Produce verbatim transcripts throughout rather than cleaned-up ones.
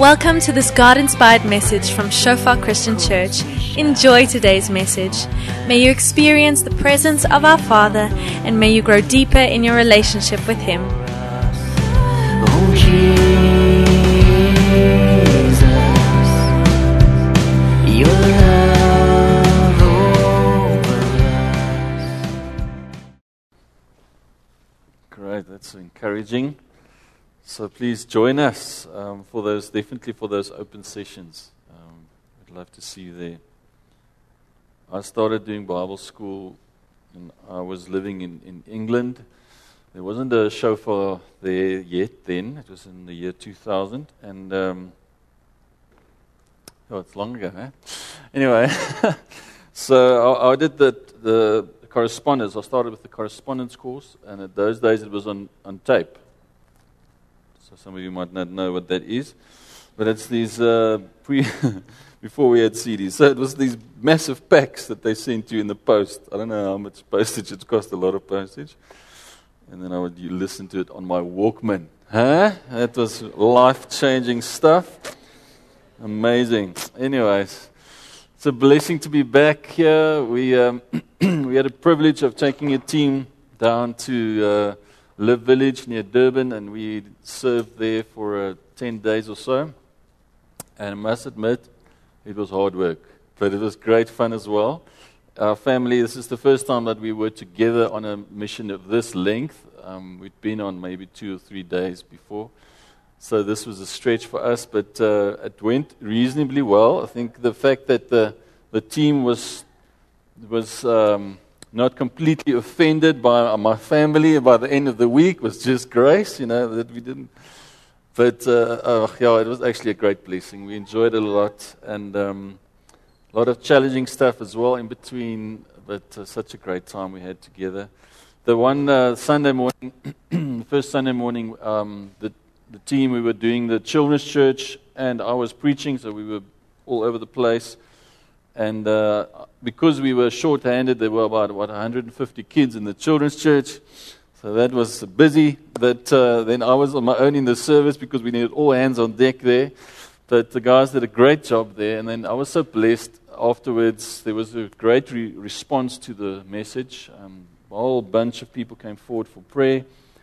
Welcome to this God-inspired message from Shofar Christian Church. Enjoy today's message. May you experience the presence of our Father, and may you grow deeper in your relationship with Him. Oh, Jesus, your love over us. Great, that's encouraging. So please join us um, for those, definitely for those open sessions. Um, I'd love to see you there. I started doing Bible school, and I was living in, in England. There wasn't a shofar there yet then. It was in the year two thousand, and um, oh, it's long ago, eh? Anyway, so I, I did the, the correspondence. I started with the correspondence course, and at those days it was on, on tape. So some of you might not know what that is, but it's these uh, pre before we had C Ds. So it was these massive packs that they sent you in the post. I don't know how much postage. It cost a lot of postage, and then I would you listen to it on my Walkman. Huh? That was life-changing stuff. Amazing. Anyways, it's a blessing to be back here. We um, we had a privilege of taking a team down to Uh, Live Village near Durban, and we served there for uh, ten days or so. And I must admit, it was hard work, but it was great fun as well. Our family, this is the first time that we were together on a mission of this length. Um, we'd been on maybe two or three days before, so this was a stretch for us, but uh, it went reasonably well. I think the fact that the the team was was um, not completely offended by my family by the end of the week was just grace, you know, that we didn't. But, uh, oh, yeah, it was actually a great blessing. We enjoyed it a lot, and um, a lot of challenging stuff as well in between, but uh, such a great time we had together. The one uh, Sunday morning, the first Sunday morning, um, the, the team, we were doing the children's church, and I was preaching, so we were all over the place. And uh, because we were short-handed, there were about, what, one hundred fifty kids in the children's church. So that was busy. But uh, then I was on my own in the service because we needed all hands on deck there. But the guys did a great job there. And then I was so blessed afterwards. There was a great re- response to the message. Um, a whole bunch of people came forward for prayer.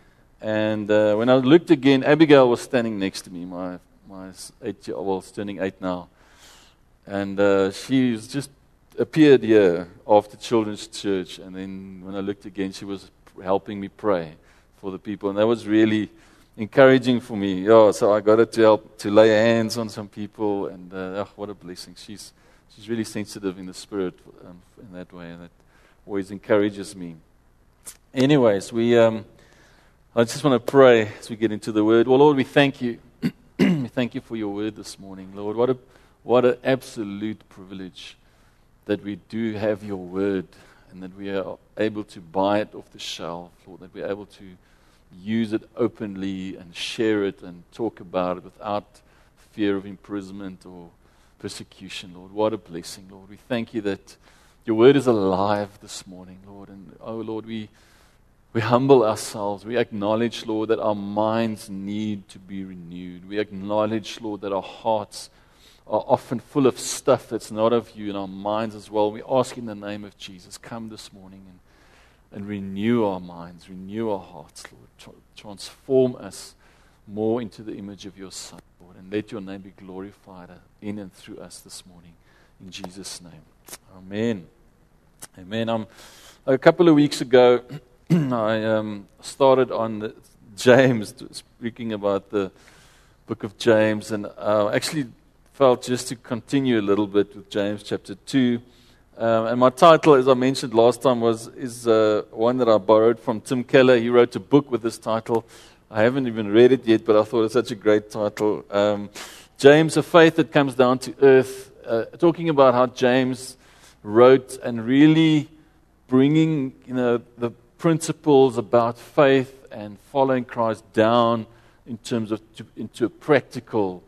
And uh, when I looked again, Abigail was standing next to me, my, my eight-year-old, well, turning eight now. And uh, she just appeared here after children's church, and then when I looked again, she was helping me pray for the people, and that was really encouraging for me. Yeah, so I got her to help to lay hands on some people, and uh, oh, what a blessing! She's she's really sensitive in the spirit um, in that way, and that always encourages me. Anyways, we um, I just want to pray as we get into the Word. Well, Lord, we thank you. We thank you for your Word this morning, Lord. What a What an absolute privilege that we do have your word and that we are able to buy it off the shelf, Lord, that we're able to use it openly and share it and talk about it without fear of imprisonment or persecution, Lord. What a blessing, Lord. We thank you that your word is alive this morning, Lord. And, oh, Lord, we we humble ourselves. We acknowledge, Lord, that our minds need to be renewed. We acknowledge, Lord, that our hearts are often full of stuff that's not of you in our minds as well. We ask in the name of Jesus, come this morning and, and renew our minds, renew our hearts, Lord. Tra- transform us more into the image of your Son, Lord, and let your name be glorified in and through us this morning. In Jesus' name. Amen. Amen. Um, a couple of weeks ago, I um, started on the James, speaking about the book of James, and uh, actually felt just to continue a little bit with James chapter two. Um, and my title, as I mentioned last time, was is uh, one that I borrowed from Tim Keller. He wrote a book with this title. I haven't even read it yet, but I thought it's such a great title. Um, James, a faith that comes down to earth, uh, talking about how James wrote and really bringing, you know, the principles about faith and following Christ down in terms of to, into a practical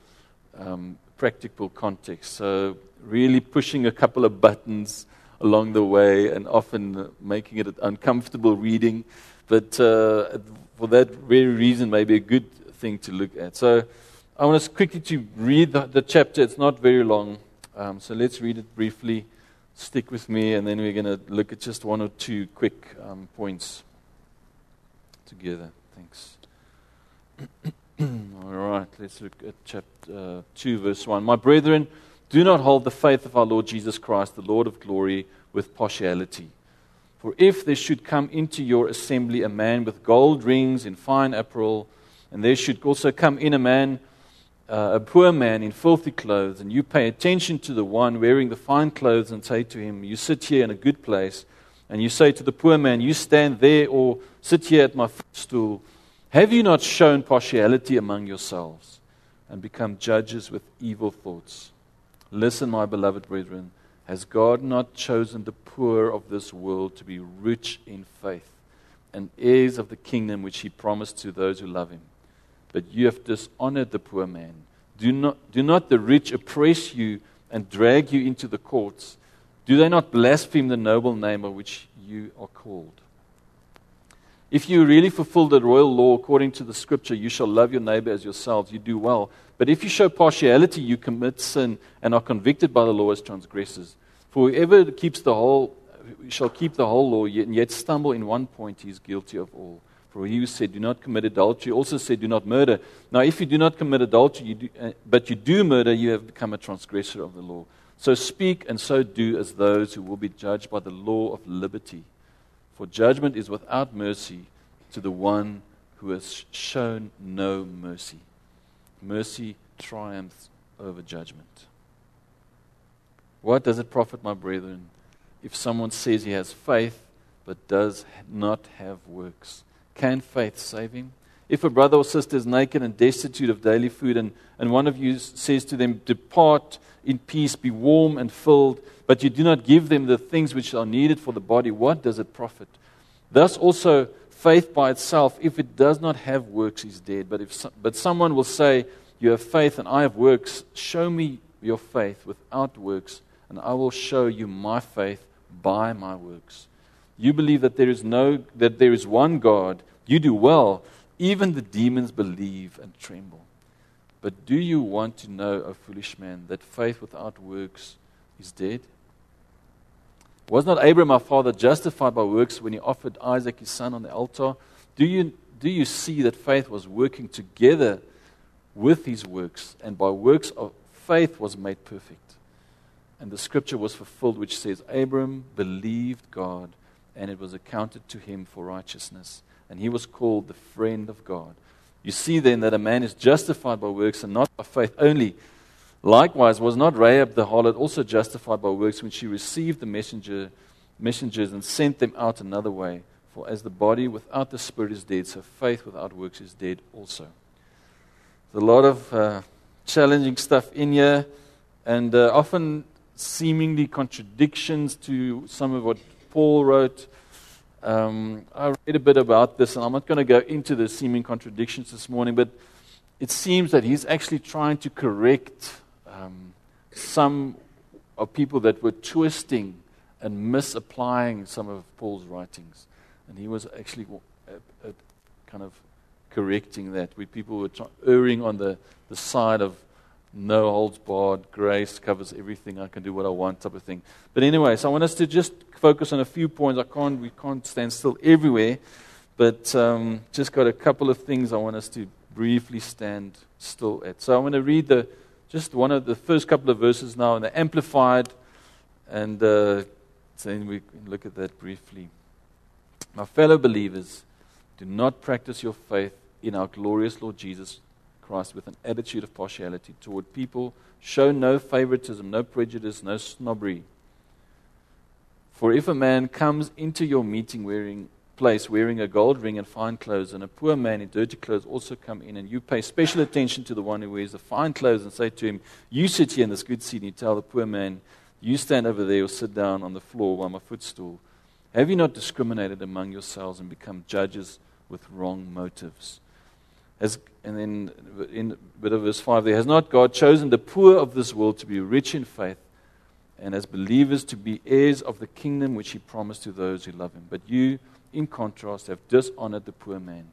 um practical context. So really pushing a couple of buttons along the way and often making it an uncomfortable reading. But uh, for that very reason, maybe a good thing to look at. So I want us quickly to read the, the chapter. It's not very long, um, so let's read it briefly. Stick with me, and then we're going to look at just one or two quick um, points together. Thanks. All right, let's look at chapter uh, two, verse one. My brethren, do not hold the faith of our Lord Jesus Christ, the Lord of glory, with partiality. For if there should come into your assembly a man with gold rings in fine apparel, and there should also come in a man, uh, a poor man in filthy clothes, and you pay attention to the one wearing the fine clothes and say to him, you sit here in a good place, and you say to the poor man, you stand there or sit here at my footstool, have you not shown partiality among yourselves and become judges with evil thoughts? Listen, my beloved brethren, has God not chosen the poor of this world to be rich in faith and heirs of the kingdom which he promised to those who love him? But you have dishonored the poor man. Do not, do not the rich oppress you and drag you into the courts? Do they not blaspheme the noble name of which you are called? If you really fulfill the royal law according to the scripture, you shall love your neighbor as yourselves, you do well. But if you show partiality, you commit sin and are convicted by the law as transgressors. For whoever keeps the whole, shall keep the whole law, and yet stumble in one point, he is guilty of all. For he who said, do not commit adultery, also said, do not murder. Now if you do not commit adultery, you do, uh, but you do murder, you have become a transgressor of the law. So speak and so do as those who will be judged by the law of liberty. For judgment is without mercy to the one who has shown no mercy. Mercy triumphs over judgment. What does it profit, my brethren, if someone says he has faith but does not have works? Can faith save him? If a brother or sister is naked and destitute of daily food, and, and one of you says to them, depart in peace, be warm and filled, but you do not give them the things which are needed for the body, what does it profit? Thus also, faith by itself, if it does not have works, is dead. But if so, but someone will say, you have faith and I have works, show me your faith without works, and I will show you my faith by my works. You believe that there is no that there is one God, you do well. Even the demons believe and tremble. But do you want to know, O foolish man, that faith without works is dead? Was not Abraham our father justified by works when he offered Isaac his son on the altar? Do you, do you see that faith was working together with his works, and by works of faith was made perfect? And the scripture was fulfilled which says, Abraham believed God, and it was accounted to him for righteousness. And he was called the friend of God. You see then that a man is justified by works and not by faith only. Likewise, was not Rahab the harlot also justified by works when she received the messenger, messengers and sent them out another way? For as the body without the spirit is dead, so faith without works is dead also. There's a lot of uh, challenging stuff in here, and uh, often seemingly contradictions to some of what Paul wrote. Um, I read a bit about this, and I'm not going to go into the seeming contradictions this morning, but it seems that he's actually trying to correct um, some of people that were twisting and misapplying some of Paul's writings. And he was actually uh, uh, kind of correcting that, where people were try- erring on the, the side of no holds barred, grace covers everything, I can do what I want type of thing. But anyway, so I want us to just focus on a few points. I can't, we can't stand still everywhere, but um, just got a couple of things I want us to briefly stand still at. So I'm going to read the just one of the first couple of verses now in the Amplified, and uh, then we can look at that briefly. My fellow believers, do not practice your faith in our glorious Lord Jesus Christ with an attitude of partiality toward people. Show no favoritism, no prejudice, no snobbery. For if a man comes into your meeting wearing place wearing a gold ring and fine clothes, and a poor man in dirty clothes also come in, and you pay special attention to the one who wears the fine clothes and say to him, you sit here in this good seat, and you tell the poor man, you stand over there or sit down on the floor by my footstool. Have you not discriminated among yourselves and become judges with wrong motives? As, and then in a bit of verse five there, has not God chosen the poor of this world to be rich in faith, and as believers to be heirs of the kingdom which he promised to those who love him? But you, in contrast, have dishonored the poor man.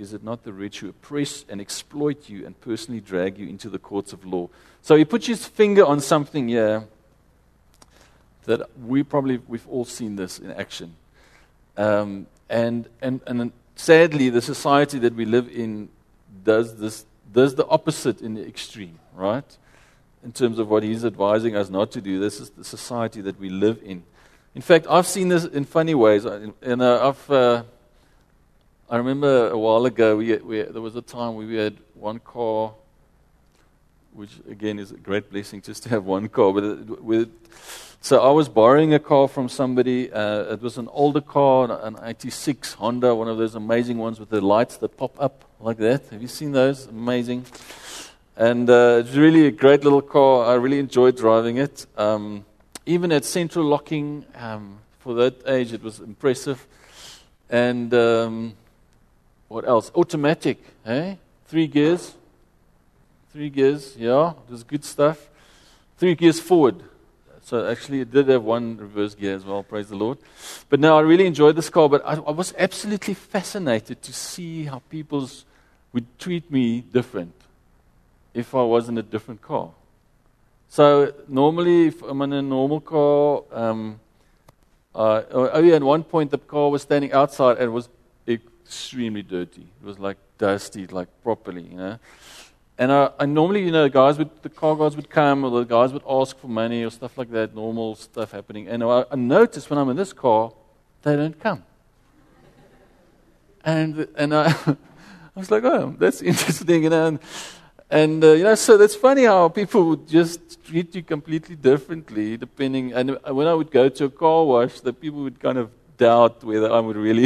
is it not the rich who oppress and exploit you and personally drag you into the courts of law? So he puts his finger on something here that we probably, we've all seen this in action. Um, and, and, and sadly, the society that we live in does this, does the opposite in the extreme, right? In terms of what he's advising us not to do. This is the society that we live in. In fact, I've seen this in funny ways. And uh, I've, uh, I remember a while ago, we, we, there was a time where we had one car, which again is a great blessing just to have one car. But it, with, so I was borrowing a car from somebody. Uh, it was an older car, an eighty-six Honda, one of those amazing ones with the lights that pop up like that. Have you seen those? Amazing. And uh, it's really a great little car. I really enjoyed driving it. Um, even at central locking, um, for that age, it was impressive. And um, what else? Automatic, eh? Three gears. Three gears, yeah, it was good stuff. Three gears forward. So actually it did have one reverse gear as well, praise the Lord. But no, I really enjoyed this car, but I, I was absolutely fascinated to see how people would treat me different if I was in a different car. So normally if I'm in a normal car, um, uh, oh yeah, at one point the car was standing outside and it was extremely dirty. It was like dusty, like properly, you know. And I, I normally, you know, guys would, the car guys would come, or the guys would ask for money or stuff like that, normal stuff happening. And I, I noticed when I'm in this car, they don't come. And and I, I was like, oh, that's interesting, you know. And, and uh, you know, so that's funny how people would just treat you completely differently, depending. And when I would go to a car wash, the people would kind of doubt whether I would really,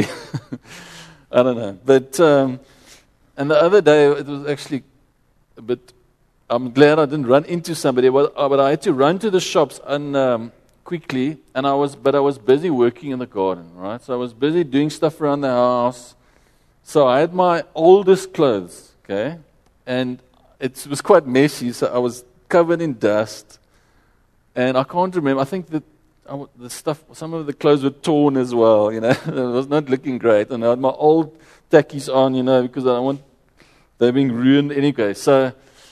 I don't know. But um, and the other day, it was actually. But I'm glad I didn't run into somebody. But I had to run to the shops and um, quickly, and I was, but I was busy working in the garden, right? So I was busy doing stuff around the house. So I had my oldest clothes, okay, and it was quite messy. So I was covered in dust, and I can't remember. I think that I, the stuff, some of the clothes were torn as well. You know, it was not looking great, and I had my old tackies on, you know, because I want. They're being ruined anyway. So,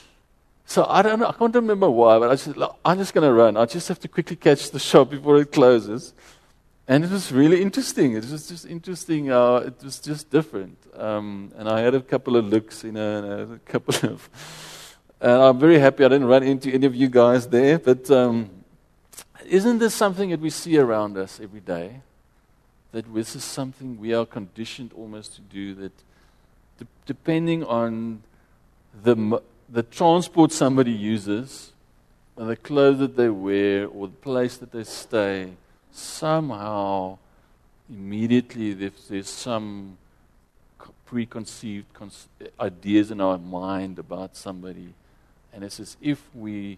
so I don't know. I can't remember why, but I just, I'm just going to run. I just have to quickly catch the shop before it closes. And it was really interesting. It was just interesting. Uh, it was just different. Um, and I had a couple of looks, you know, and a couple of. And I'm very happy I didn't run into any of you guys there. But um, isn't this something that we see around us every day? That this is something we are conditioned almost to do. That. Depending on the the transport somebody uses, and the clothes that they wear, or the place that they stay, somehow, immediately, there's, there's some preconceived con- ideas in our mind about somebody, and it's as if we.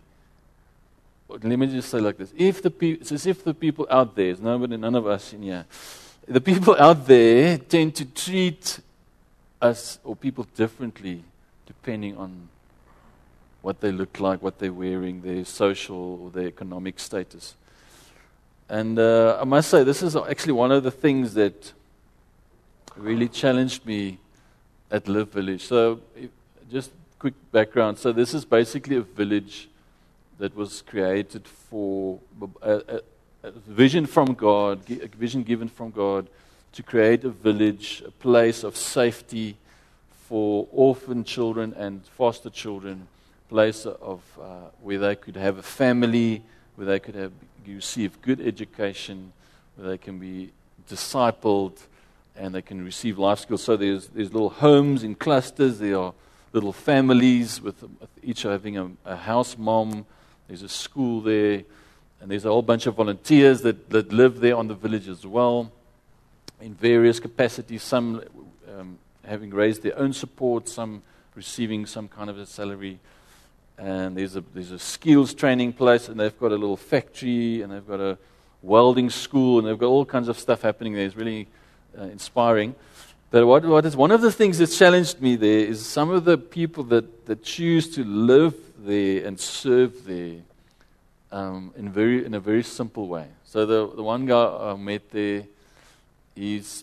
Let me just say like this: if the pe- it's as if the people out there, there's nobody, none of us in here, the people out there tend to treat us or people differently depending on what they look like, what they're wearing, their social or their economic status. And uh, I must say, this is actually one of the things that really challenged me at Live Village. So, if, just quick background. So, this is basically a village that was created for a, a, a vision from God, a vision given from God, to create a village, a place of safety for orphan children and foster children, a place of uh, where they could have a family, where they could have receive good education, where they can be discipled, and they can receive life skills. So there's there's little homes in clusters. There are little families with, with each having a, a house mom. There's a school there, and there's a whole bunch of volunteers that, that live there on the village as well, in various capacities, some um, having raised their own support, some receiving some kind of a salary. And there's a there's a skills training place, and they've got a little factory, and they've got a welding school, and they've got all kinds of stuff happening there. It's really uh, inspiring. But what, what is one of the things that challenged me there is some of the people that, that choose to live there and serve there um, in very in a very simple way. So the the one guy I met there, he's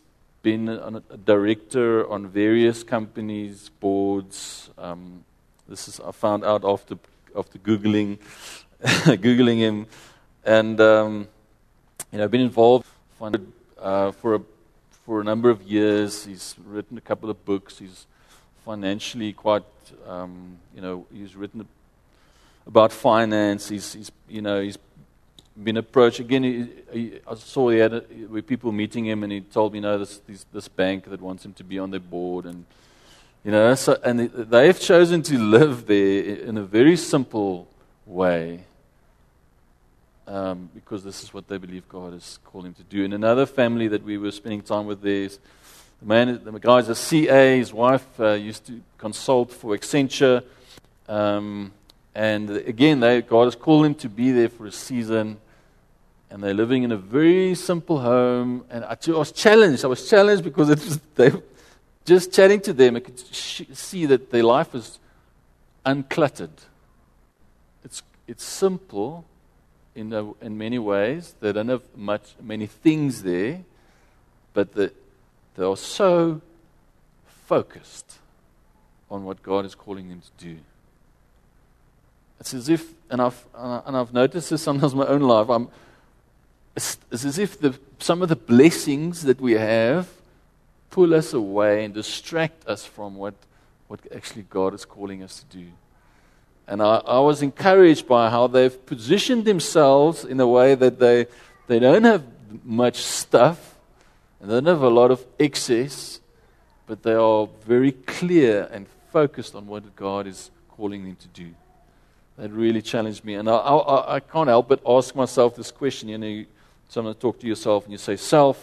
been a, a director on various companies, boards. Um, this is I found out after after googling googling him, and um, you know, been involved uh, for a for a number of years. He's written a couple of books. He's financially quite, um, you know, he's written about finance. He's, he's you know, he's been approached again. He, he, I saw he had a, where people meeting him, and he told me, no, this this, this bank that wants him to be on their board, and you know, so, and they've chosen to live there in a very simple way, um, because this is what they believe God has called him to do. In another family that we were spending time with, there's the man, the guy's a C A. His wife uh, used to consult for Accenture. Um, And again, they, God has called him to be there for a season, and they're living in a very simple home. And I was challenged. I was challenged because it was, they, just chatting to them, I could sh- see that their life is uncluttered. It's it's simple in a, in many ways. They don't have much many things there, but the, they are so focused on what God is calling them to do. It's as if, and I've and I've noticed this sometimes in my own life. I'm, it's, it's as if the, some of the blessings that we have pull us away and distract us from what what actually God is calling us to do. And I, I was encouraged by how they've positioned themselves in a way that they they don't have much stuff and they don't have a lot of excess, but they are very clear and focused on what God is calling them to do. That really challenged me. And I, I, I can't help but ask myself this question. You know, you, sometimes talk to yourself and you say, self.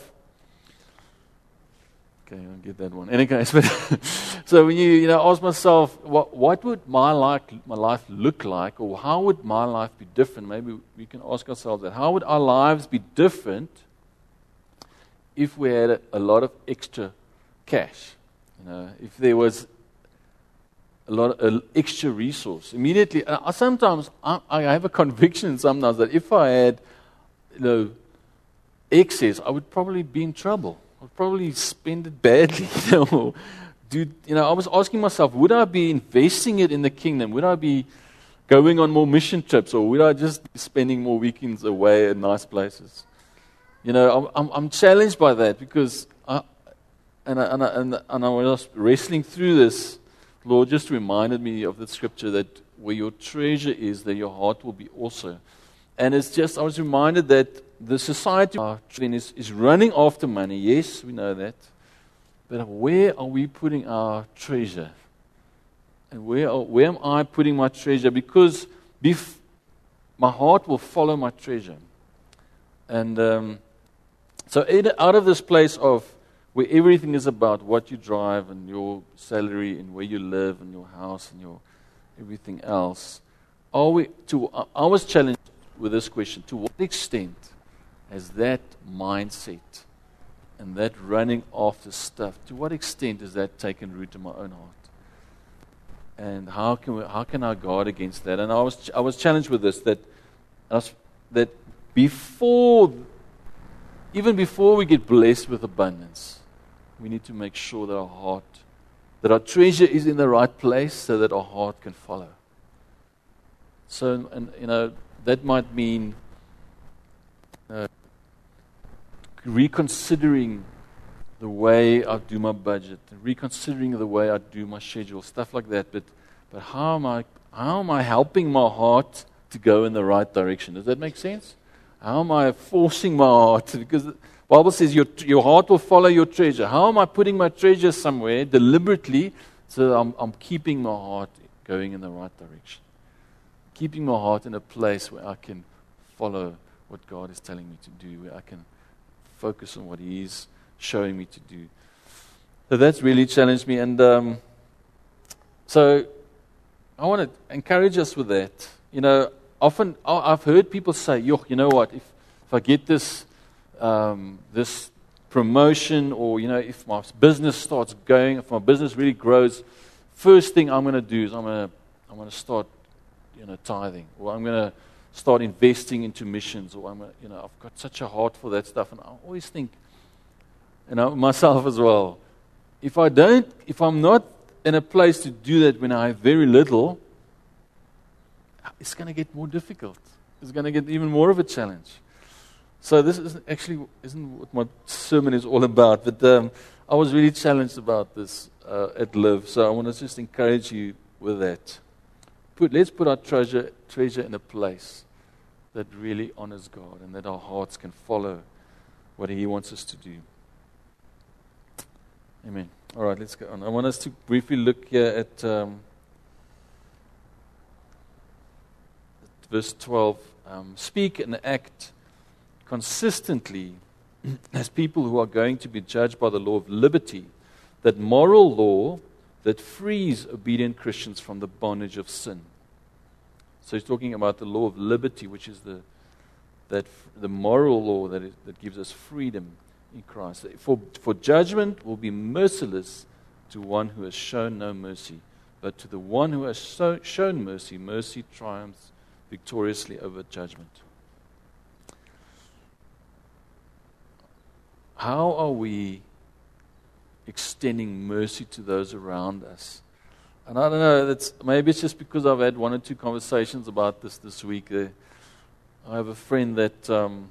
Okay, I'll get that one. Anyway, but so when you, you know, ask myself, what, what would my life, my life look like, or how would my life be different? Maybe we can ask ourselves that. How would our lives be different if we had a, a lot of extra cash? You know, if there was a lot of uh, extra resource. Immediately, uh, sometimes I, I have a conviction sometimes that if I had, you know, excess, I would probably be in trouble. I would probably spend it badly. You know, do, you know, I was asking myself, would I be investing it in the kingdom? Would I be going on more mission trips, or would I just be spending more weekends away at nice places? You know, I'm, I'm, I'm challenged by that because, I, and, I, and, I, and, I, and I was wrestling through this. Lord just reminded me of the scripture that where your treasure is, there your heart will be also. And it's just, I was reminded that the society is, is running after money. Yes, we know that. But where are we putting our treasure? And where are, where am I putting my treasure? Because bef- my heart will follow my treasure. And um, so out of this place of where everything is about what you drive and your salary and where you live and your house and your everything else, are we? To I was challenged with this question: to what extent has that mindset and that running after stuff, to what extent has that taken root in my own heart? And how can we, how can I guard against that? And I was I was challenged with this that I was, that before, even before we get blessed with abundance, we need to make sure that our heart, that our treasure is in the right place so that our heart can follow. So, and you know, that might mean uh, reconsidering the way I do my budget, reconsidering the way I do my schedule, stuff like that. But, but how am I, how am I helping my heart to go in the right direction? Does that make sense? How am I forcing my heart? Because the Bible says your your heart will follow your treasure. How am I putting my treasure somewhere deliberately so that I'm, I'm keeping my heart going in the right direction? Keeping my heart in a place where I can follow what God is telling me to do, where I can focus on what He is showing me to do. So that's really challenged me. And um, so I want to encourage us with that. You know, often I've heard people say, "Yo, you know what? If if I get this um, this promotion, or you know, if my business starts going, if my business really grows, first thing I'm going to do is I'm going to I'm going to start, you know, tithing, or I'm going to start investing into missions, or I'm, gonna, you know, I've got such a heart for that stuff." And I always think, you know, myself as well. If I don't, if I'm not in a place to do that when I have very little, it's going to get more difficult. It's going to get even more of a challenge. So this is actually isn't what my sermon is all about. But um, I was really challenged about this uh, at Live. So I want to just encourage you with that. Put, let's put our treasure treasure in a place that really honors God and that our hearts can follow what He wants us to do. Amen. All right, let's go on. I want us to briefly look here at um, verse twelve. Um, Speak and act consistently as people who are going to be judged by the law of liberty, that moral law that frees obedient Christians from the bondage of sin. So he's talking about the law of liberty, which is the that the moral law that is, that gives us freedom in Christ. For, for judgment will be merciless to one who has shown no mercy, but to the one who has so, shown mercy, mercy triumphs victoriously over judgment. How are we extending mercy to those around us? And I don't know, that's, maybe it's just because I've had one or two conversations about this this week. Uh, I have a friend that um,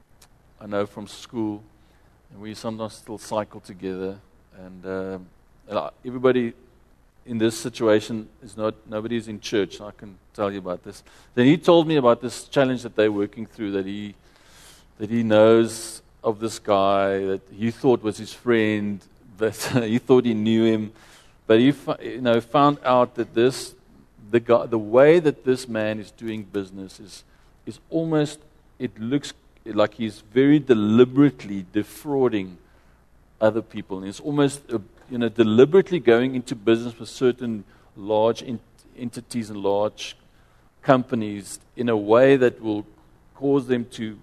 I know from school, and we sometimes still cycle together. And uh, everybody in this situation is not, nobody's in church. I can tell you about this. Then he told me about this challenge that they're working through, that he that he knows of this guy that he thought was his friend, but he thought he knew him. But he, you know, found out that this, the guy, the way that this man is doing business is, is almost, it looks like he's very deliberately defrauding other people. And it's almost, uh, you know, deliberately going into business with certain large ent- entities and large companies in a way that will cause them to,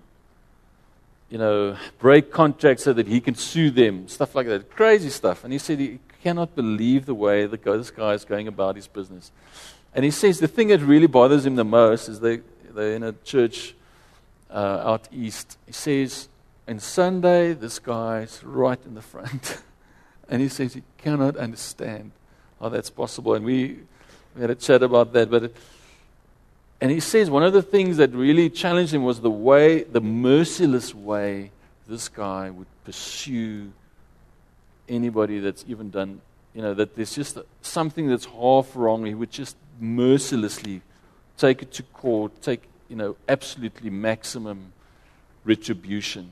you know, break contracts so that he can sue them, stuff like that, crazy stuff. And he said he cannot believe the way the guy, this guy is going about his business. And he says the thing that really bothers him the most is they, they're in a church uh, out east. He says, on Sunday, this guy's right in the front. And he says he cannot understand how that's possible. And we, we had a chat about that. But it, and he says one of the things that really challenged him was the way, the merciless way this guy would pursue anybody that's even done, you know, that there's just something that's half wrong. He would just mercilessly take it to court, take, you know, absolutely maximum retribution.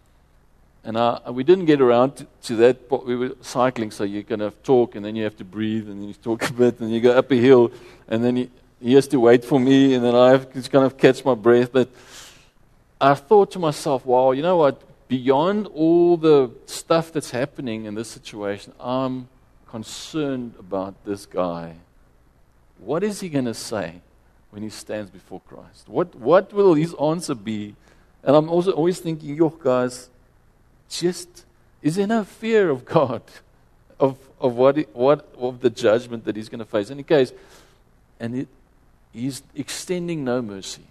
And I, we didn't get around to, to that, but we were cycling, so you kind of talk, and then you have to breathe, and then you talk a bit, and you go up a hill, and then he, he has to wait for me, and then I have to kind of catch my breath. But I thought to myself, wow, you know what? Beyond all the stuff that's happening in this situation, I'm concerned about this guy. What is he going to say when he stands before Christ? What what will his answer be? And I'm also always thinking, yo, guys, just, is there no fear of God, of of what he, what of the judgment that he's going to face? In any case, and it, he's extending no mercy.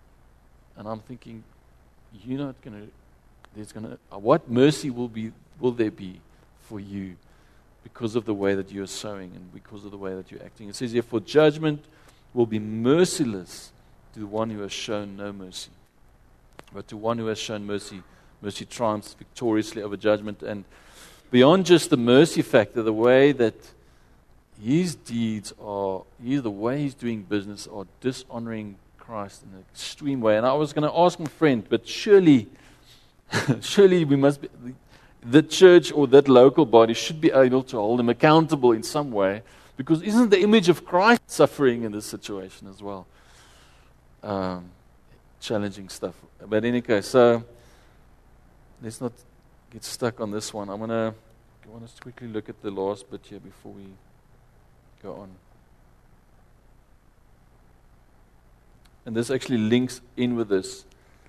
And I'm thinking, you're not going to. There's going to what mercy will be will there be for you because of the way that you're sowing and because of the way that you're acting? It says here, for judgment will be merciless to the one who has shown no mercy, but to one who has shown mercy, mercy triumphs victoriously over judgment. And beyond just the mercy factor, the way that his deeds are, he, the way he's doing business, are dishonoring Christ in an extreme way. And I was going to ask my friend, but surely. Surely we must be, the church or that local body should be able to hold him accountable in some way, because isn't the image of Christ suffering in this situation as well? Um, challenging stuff. But in any case, so let's not get stuck on this one. I'm gonna I want us to quickly look at the last bit here before we go on. And this actually links in with this.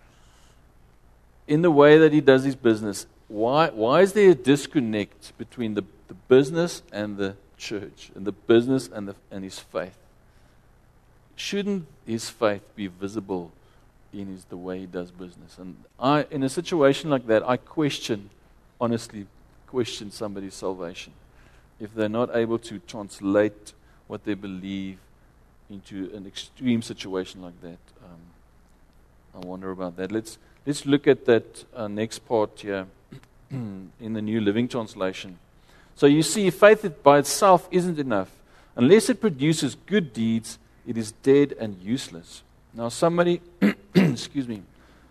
In the way that he does his business, why why is there a disconnect between the, the business and the church, and the business and the and his faith? Shouldn't his faith be visible in his the way he does business? And I, in a situation like that, I question, honestly, question somebody's salvation if they're not able to translate what they believe into an extreme situation like that. Um, I wonder about that. Let's let's look at that uh, next part here in the New Living Translation. So you see, faith by itself isn't enough. Unless it produces good deeds, it is dead and useless. Now somebody, excuse me.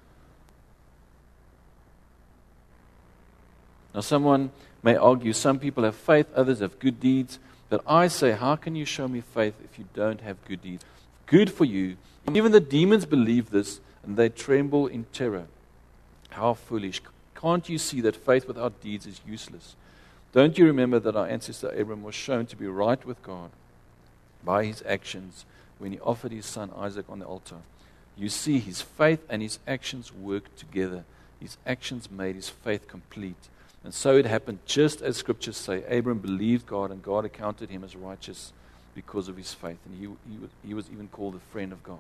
Now someone may argue, some people have faith, others have good deeds. But I say, how can you show me faith if you don't have good deeds? Good for you. Even the demons believe this, and they tremble in terror. How foolish. Can't you see that faith without deeds is useless? Don't you remember that our ancestor Abraham was shown to be right with God by his actions when he offered his son Isaac on the altar? You see, his faith and his actions worked together. His actions made his faith complete. And so it happened just as scriptures say. Abraham believed God, and God accounted him as righteous because of his faith. And he, he, was, he was even called a friend of God.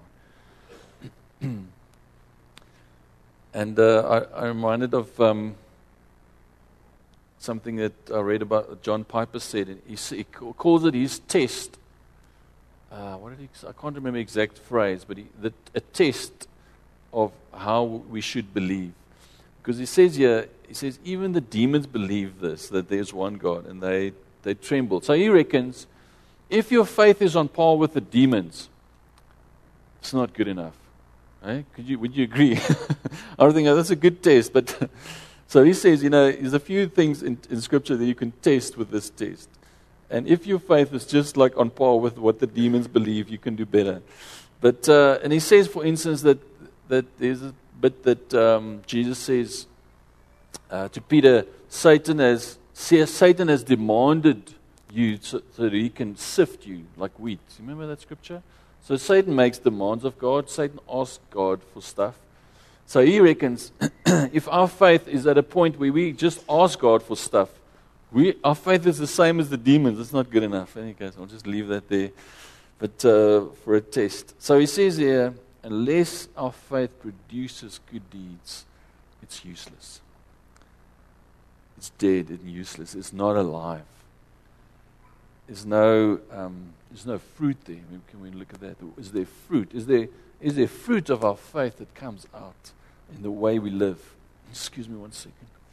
and uh, I, I'm reminded of um, something that I read about John Piper said. He, he calls it his test. Uh, what did he? I can't remember the exact phrase, but he, the, a test of how we should believe. Because he says here, he says, even the demons believe this, that there's one God, and they, they tremble. So he reckons, if your faith is on par with the demons, it's not good enough. Eh? Could you, would you agree? I don't think that's a good test. But so he says, you know, there's a few things in, in Scripture that you can test with this test. And if your faith is just like on par with what the demons believe, you can do better. But uh, and he says, for instance, that that there's a bit that um, Jesus says uh, to Peter, Satan has Satan has demanded you so, so that he can sift you like wheat. You remember that scripture? So Satan makes demands of God. Satan asks God for stuff. So he reckons if our faith is at a point where we just ask God for stuff, we our faith is the same as the demons. It's not good enough. Any case, I'll just leave that there. But uh, for a test. So he says here, unless our faith produces good deeds, it's useless. It's dead and useless. It's not alive. There's no, um, there's no fruit there. Can we look at that? Is there fruit? Is there, is there fruit of our faith that comes out in the way we live? Excuse me one second.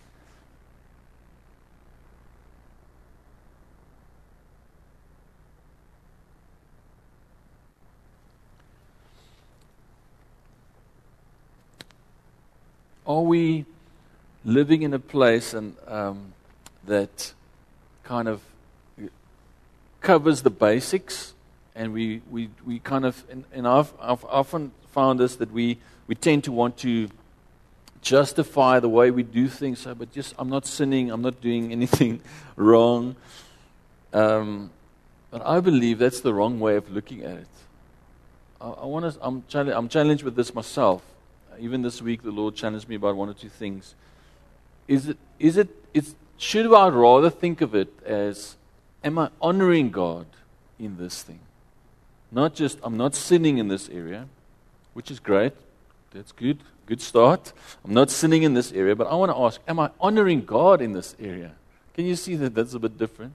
Are we living in a place and um, that kind of covers the basics, and we, we, we kind of, and, and I've, I've often found this, that we, we tend to want to justify the way we do things, so, but just, I'm not sinning, I'm not doing anything wrong. Um, but I believe that's the wrong way of looking at it. I, I want to, I'm, challenge, I'm challenged with this myself. Even this week, the Lord challenged me about one or two things. Is it, is it, it's, should I rather think of it as, am I honoring God in this thing? Not just, I'm not sinning in this area, which is great. That's good. Good start. I'm not sinning in this area, but I want to ask, am I honoring God in this area? Can you see that that's a bit different?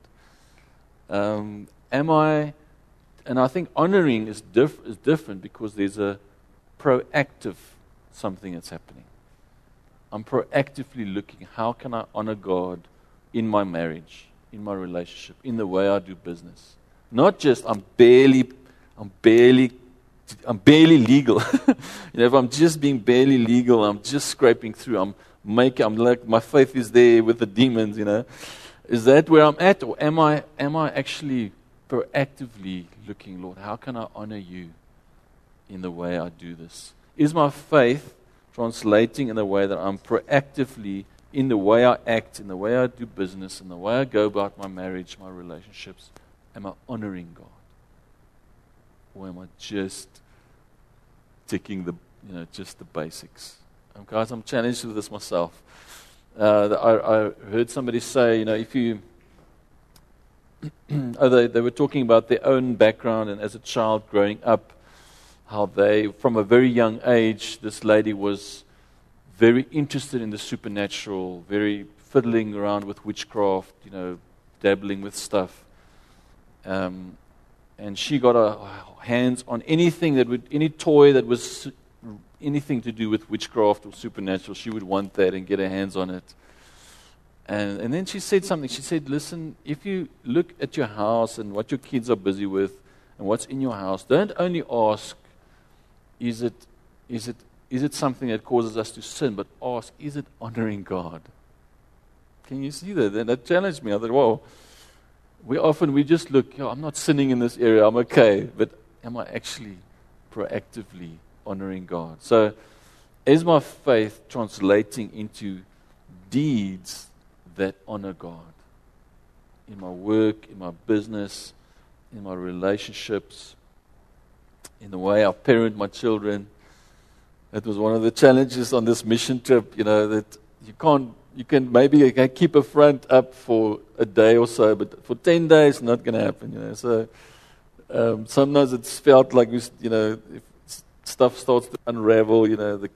Um, am I, and I think honoring is, diff, is different because there's a proactive something that's happening. I'm proactively looking, how can I honor God in my marriage, in my relationship, in the way I do business? Not just I'm barely, I'm barely, I'm barely legal. You know, if I'm just being barely legal, I'm just scraping through. I'm making, I'm like, my faith is there with the demons. You know, is that where I'm at, or am I, am I actually proactively looking, Lord, how can I honor you in the way I do this? Is my faith translating in the way that I'm proactively, in the way I act, in the way I do business, in the way I go about my marriage, my relationships, am I honoring God? Or am I just ticking the, you know, just the basics? Um, guys, I'm challenged with this myself. Uh, I, I heard somebody say, you know, if you, oh, they, they were talking about their own background and as a child growing up, how they, from a very young age, this lady was very interested in the supernatural, very fiddling around with witchcraft, you know, dabbling with stuff. Um, and she got her hands on anything that would, any toy that was anything to do with witchcraft or supernatural. She would want that and get her hands on it. And, and then she said something. She said, listen, if you look at your house and what your kids are busy with and what's in your house, don't only ask, is it, is it, is it something that causes us to sin, but ask, is it honoring God? Can you see that? And that challenged me. I thought, well, we often, we just look, oh, I'm not sinning in this area, I'm okay. But am I actually proactively honoring God? So is my faith translating into deeds that honor God? In my work, in my business, in my relationships, in the way I parent my children. That was one of the challenges on this mission trip, you know, that you can't, you can maybe you can keep a front up for a day or so, but for ten days, not going to happen, you know. So um, sometimes it's felt like, we, you know, if stuff starts to unravel, you know, the,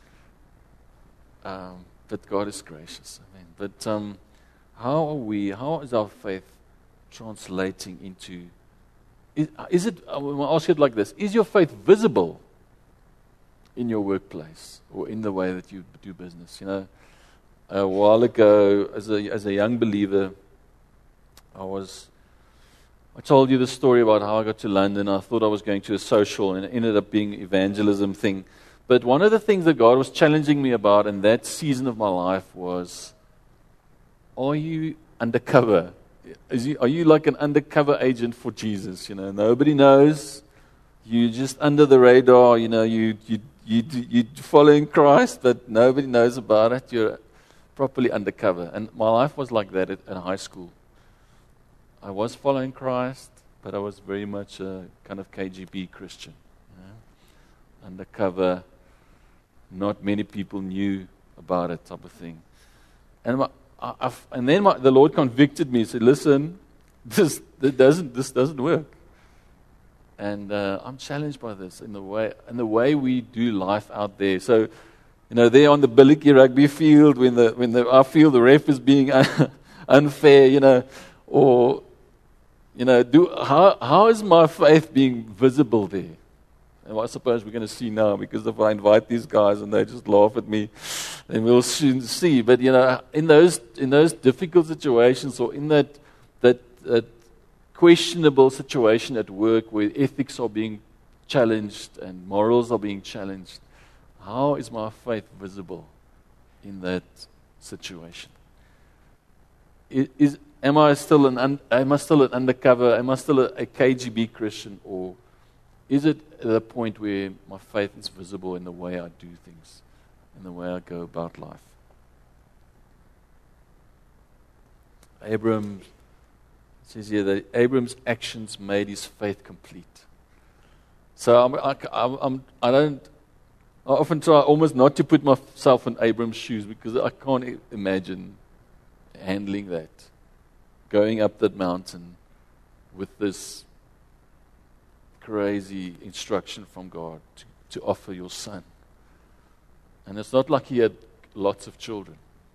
um, but God is gracious. I mean, but um, how are we, how is our faith translating into, is, is it, I will ask it like this, is your faith visible in your workplace or in the way that you do business? You know, a while ago, as a as a young believer, I was, I told you the story about how I got to London. I thought I was going to a social, and it ended up being an evangelism thing. But one of the things that God was challenging me about in that season of my life was, are you undercover? Is you, are you like an undercover agent for Jesus? You know, nobody knows. You're just under the radar. You know, you you you you're following Christ, but nobody knows about it. You're properly undercover. And my life was like that at, at high school. I was following Christ, but I was very much a kind of K G B Christian. You know? Undercover. Not many people knew about it, type of thing. And my, I, I've, and then my, the Lord convicted me. He said, "Listen, this, this doesn't this doesn't work." And uh, I'm challenged by this in the way in the way we do life out there. So, you know, there on the Billicky rugby field, when the when the I feel the ref is being unfair, you know, or you know, do how how is my faith being visible there? And I suppose we're going to see now, because if I invite these guys and they just laugh at me, then we'll soon see. But you know, in those in those difficult situations, or in that that, that questionable situation at work where ethics are being challenged and morals are being challenged, how is my faith visible in that situation? Is am I still an un, am I still an undercover? Am I still a, a K G B Christian, or is it at a point where my faith is visible in the way I do things, in the way I go about life? Abram, it says here that Abram's actions made his faith complete. So I'm, I, I'm, I don't, I often try almost not to put myself in Abram's shoes, because I can't imagine handling that, going up that mountain with this crazy instruction from God to, to offer your son. And it's not like he had lots of children.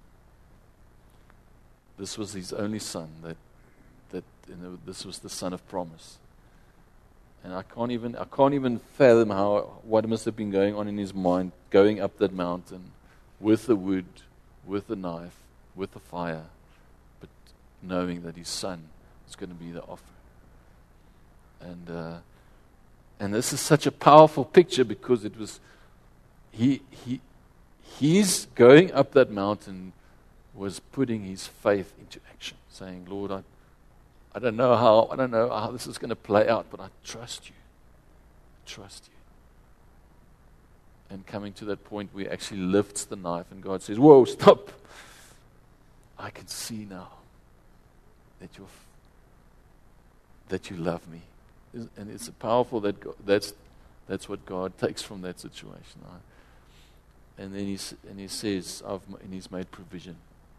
This was his only son. That that you know, this was the son of promise. And I can't even I can't even fathom how what must have been going on in his mind, going up that mountain with the wood, with the knife, with the fire, but knowing that his son was going to be the offer. And uh, And this is such a powerful picture, because it was, he he he's going up that mountain was putting his faith into action, saying, Lord, I I don't know how I don't know how this is going to play out, but I trust you. I trust you. And coming to that point where he actually lifts the knife and God says, whoa, stop. I can see now that you're that you love me. And it's powerful that God, that's that's what God takes from that situation. Right? And then he and he says, I've, and he's made provision.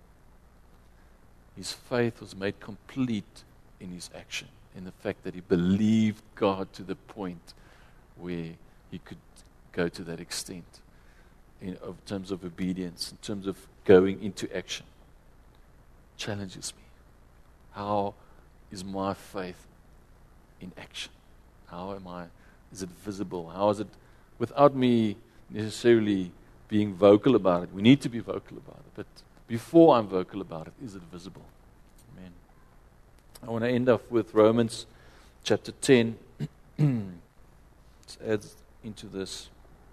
His faith was made complete in his action, in the fact that he believed God to the point where he could go to that extent, in, in terms of obedience, in terms of going into action. challenges me. How is my faith in action? How am I, is it visible? How is it, without me necessarily being vocal about it? We need to be vocal about it, but before I'm vocal about it, is it visible? Amen. I want to end up with Romans chapter ten. It adds into this.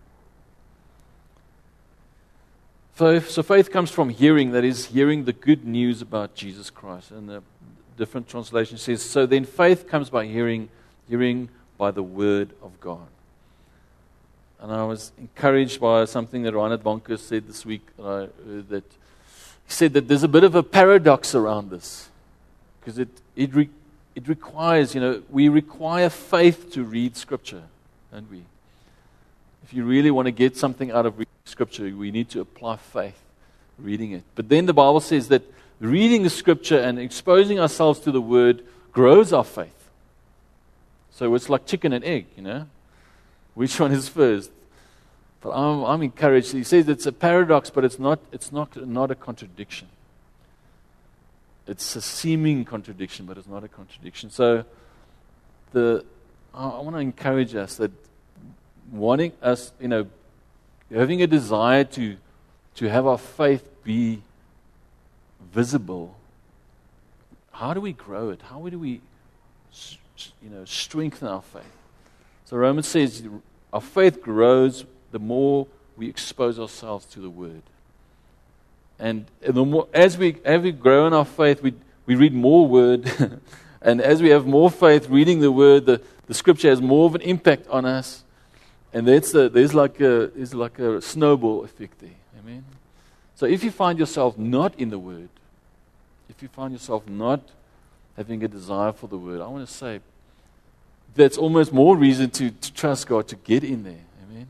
Faith, so faith comes from hearing, that is, hearing the good news about Jesus Christ. And the different translation says, so then faith comes by hearing, hearing by the word of God. And I was encouraged by something that Reinhard Bonke said this week. That I heard that he said that there's a bit of a paradox around this. Because it, it, re, it requires, you know, we require faith to read Scripture, don't we? If you really want to get something out of reading Scripture, we need to apply faith reading it. But then the Bible says that reading the Scripture and exposing ourselves to the Word grows our faith. So it's like chicken and egg, you know. Which one is first? But I'm, I'm encouraged. He says it's a paradox, but it's not. It's not not a contradiction. It's a seeming contradiction, but it's not a contradiction. So the I, I want to encourage us that wanting us, you know, having a desire to to have our faith be visible. How do we grow it? How do we, you know, strengthen our faith? So Romans says our faith grows the more we expose ourselves to the Word. And the more, as we as we grow in our faith, we we read more Word, and as we have more faith reading the Word, the, the Scripture has more of an impact on us. And that's a, there's like a there's like a snowball effect there. Amen. So if you find yourself not in the Word, if you find yourself not having a desire for the Word, I want to say that's almost more reason to, to trust God to get in there. Amen.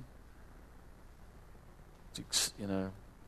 To, you know.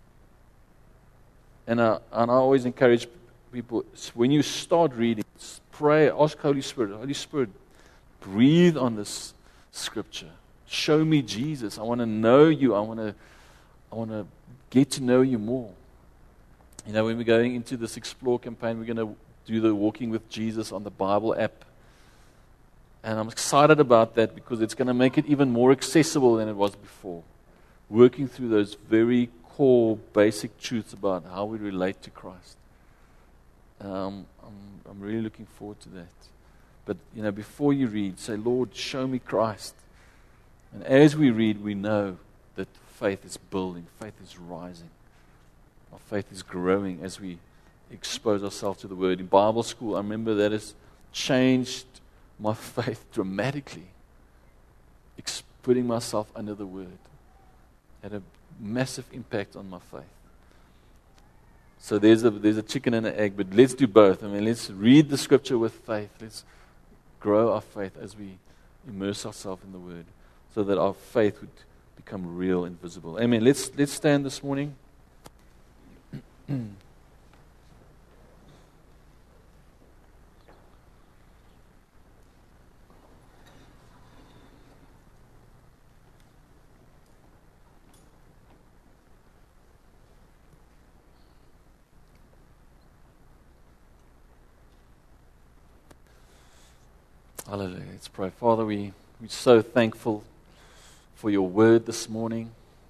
And I, and I always encourage people, when you start reading, pray, ask Holy Spirit, Holy Spirit, breathe on this Scripture. Show me Jesus. I want to know you. I want to I want to get to know you more. You know, when we're going into this Explore campaign, we're going to do the Walking with Jesus on the Bible app. And I'm excited about that because it's going to make it even more accessible than it was before. Working through those very core, basic truths about how we relate to Christ. Um, I'm, I'm really looking forward to that. But, you know, before you read, say, Lord, show me Christ. And as we read, we know that faith is building, faith is rising. Our faith is growing as we expose ourselves to the Word. In Bible school, I remember that has changed my faith dramatically. Ex- putting myself under the Word had a massive impact on my faith. So there's a there's a chicken and an egg, but let's do both. I mean, let's read the Scripture with faith. Let's grow our faith as we immerse ourselves in the Word, so that our faith would become real and visible. Amen. Let's let's stand this morning. Hallelujah. Let's pray. Father, we, we're so thankful for your word this morning.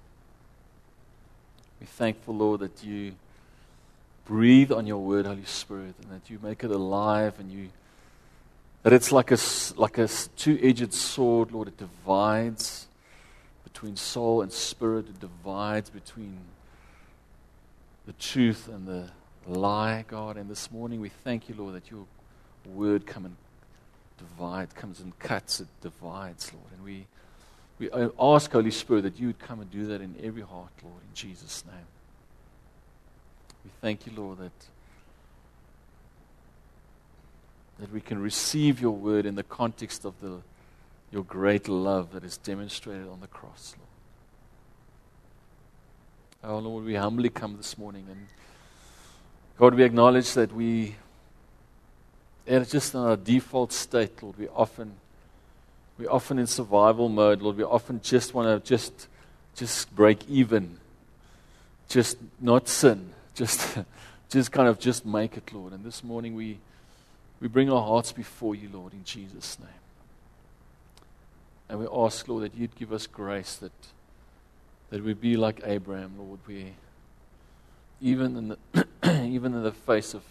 We're thankful, Lord, that you breathe on your word, Holy Spirit, and that you make it alive, and you that it's like a, like a two-edged sword, Lord. It divides between soul and spirit. It divides between the truth and the lie, God. And this morning we thank you, Lord, that your word come and divide, comes and cuts, it divides, Lord. And we we ask, Holy Spirit, that you would come and do that in every heart, Lord, in Jesus' name. We thank you, Lord, that that we can receive your word in the context of the your great love that is demonstrated on the cross, Lord. Oh, Lord, we humbly come this morning, and God, we acknowledge that we it's just in our default state, Lord. We often, we're often in survival mode, Lord. We often just want to just, just break even, just not sin, just, just kind of just make it, Lord. And this morning we we bring our hearts before you, Lord, in Jesus' name. And we ask, Lord, that you'd give us grace, that that we be like Abraham, Lord, where even in the even in the face of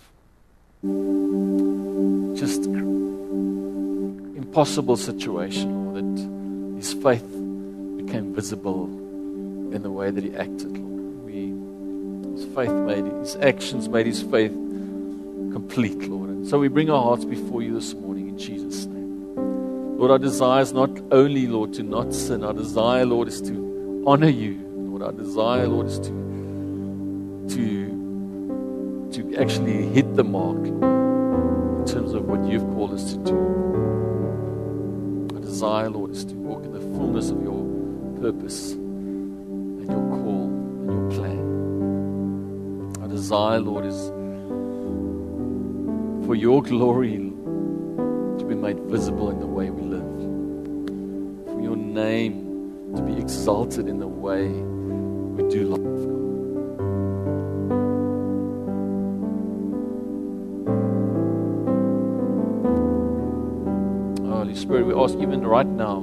just impossible situation, Lord, that his faith became visible in the way that he acted, Lord. We, his faith made, his actions made his faith complete, Lord. And so we bring our hearts before you this morning in Jesus' name. Lord, our desire is not only, Lord, to not sin. Our desire, Lord, is to honor you. Lord, our desire, Lord, is to to to actually hit the mark, Lord, in terms of what you've called us to do. Our desire, Lord, is to walk in the fullness of your purpose and your call and your plan. Our desire, Lord, is for your glory to be made visible in the way we live, for your name to be exalted in the way we do life, God. Holy Spirit, we ask even right now,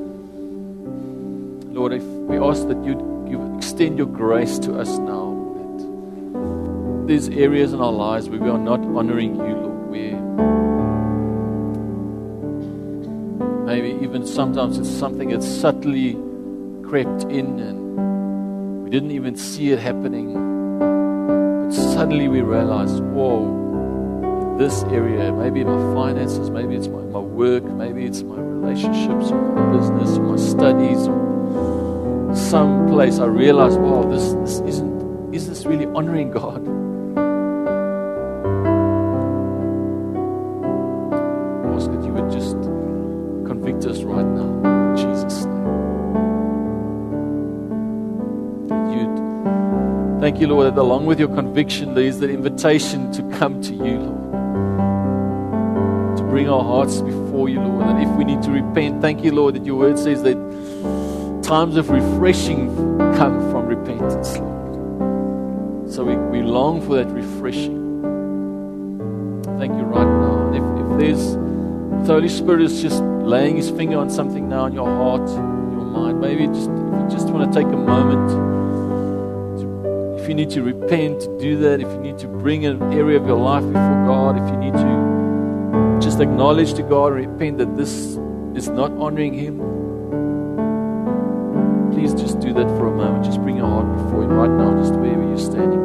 Lord, if we ask that you'd you extend your grace to us now, that there's areas in our lives where we are not honoring you, Lord, where maybe even sometimes it's something that's subtly crept in and we didn't even see it happening, but suddenly we realize, whoa, in this area, maybe in my finances, maybe it's my, my work, maybe it's my relationships or my business or my studies or some place, I realize, wow, this, this isn't, is this really honoring God? I ask that you would just convict us right now, in Jesus' name. That you'd, thank you, Lord, that along with your conviction, there is the invitation to come to you, Lord. To bring our hearts before you, Lord. And if we need to repent, thank you, Lord, that your word says that times of refreshing come from repentance, Lord. So we, we long for that refreshing. Thank you right now. And if, if there's, if the Holy Spirit is just laying his finger on something now in your heart, in your mind, maybe just, if you just want to take a moment, to, if you need to repent, to do that, if you need to bring an area of your life before God, if you need to just acknowledge to God, repent that this is not honoring him, please just do that for a moment. Just bring your heart before him right now, just wherever you're standing.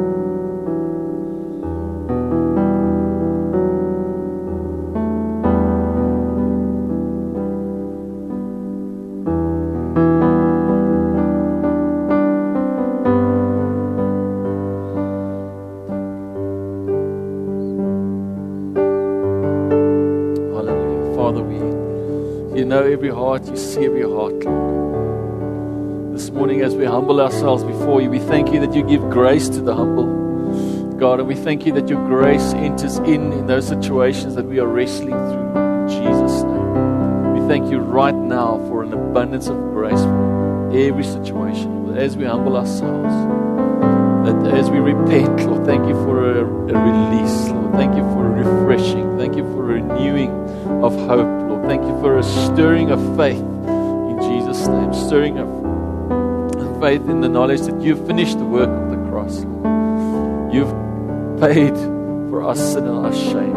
Hallelujah. Father, we, you know every heart, you see every heart, Lord. This morning, as we humble ourselves before you, we thank you that you give grace to the humble, God, and we thank you that your grace enters in in those situations that we are wrestling through. In Jesus' name, we thank you right now for an abundance of grace for every situation. Lord, as we humble ourselves, that as we repent, Lord, thank you for a, a release, Lord, thank you for a refreshing, thank you for a renewing of hope, Lord, thank you for a stirring of faith in Jesus' name, stirring of faith in the knowledge that you've finished the work of the cross, Lord. You've paid for our sin and our shame.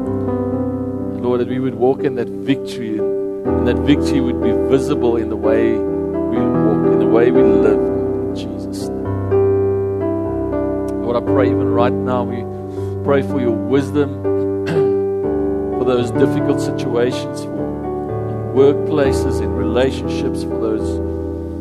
And Lord, that we would walk in that victory, and that victory would be visible in the way we walk, in the way we live, in Jesus' name. Lord, I pray even right now, we pray for your wisdom for those difficult situations, for in workplaces, in relationships, for those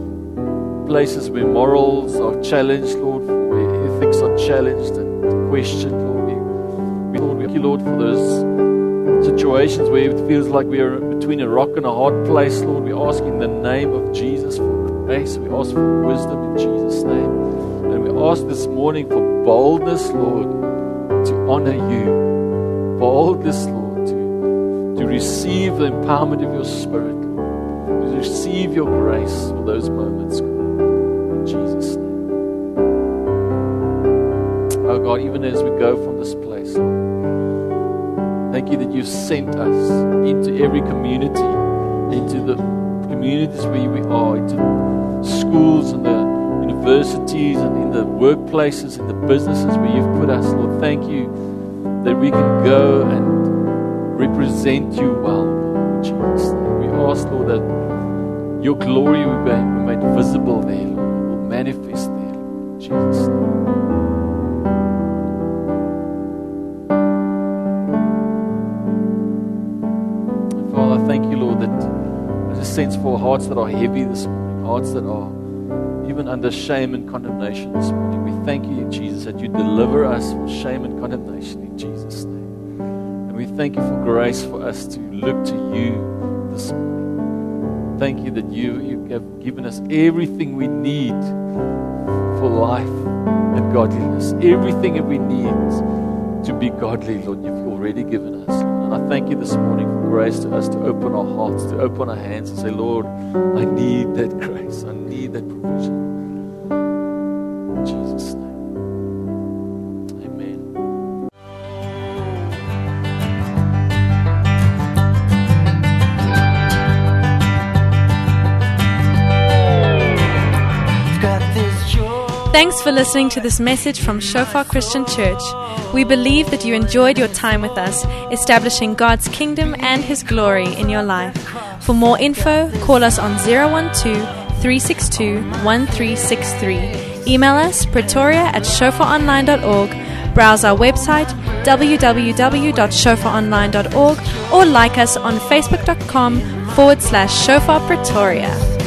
places where morals are challenged, Lord, where ethics are challenged and questioned, Lord. We, we, Lord, we thank you, Lord, for those situations where it feels like we are between a rock and a hard place, Lord. We ask in the name of Jesus for grace. We ask for wisdom in Jesus' name. And we ask this morning for boldness, Lord, to honor you. Boldness, Lord, to, to receive the empowerment of your Spirit, Lord. To receive your grace for those moments, God. Jesus' name. oh God, even as we go from this place, thank you that you've sent us into every community, into the communities where we are, into schools and the universities and in the workplaces, in the businesses where you've put us. Lord, thank you that we can go and represent you well, Lord, in Jesus' name. We ask, Lord, that your glory will be made visible there, Lord, will manifest there, Lord, in Jesus' name. And Father, I thank you, Lord, that I just sense for hearts that are heavy this morning, hearts that are even under shame and condemnation this morning. We thank you, Jesus, that you deliver us from shame and condemnation in Jesus' name. And we thank you for grace for us to look to you this morning. Thank you that you, you have given us everything we need for life and godliness. Everything that we need to be godly, Lord, you've already given us. And I thank you this morning for grace to us to open our hearts, to open our hands and say, Lord, I need that grace. I need that provision. In Jesus' name. Amen. Thanks for listening to this message from Shofar Christian Church. We believe that you enjoyed your time with us, establishing God's kingdom and His glory in your life. For more info, call us on zero one two, three six two, one three six three. Email us pretoria at shofar online dot org. Browse our website w w w dot shofar online dot org or like us on facebook dot com forward slash shofar pretoria.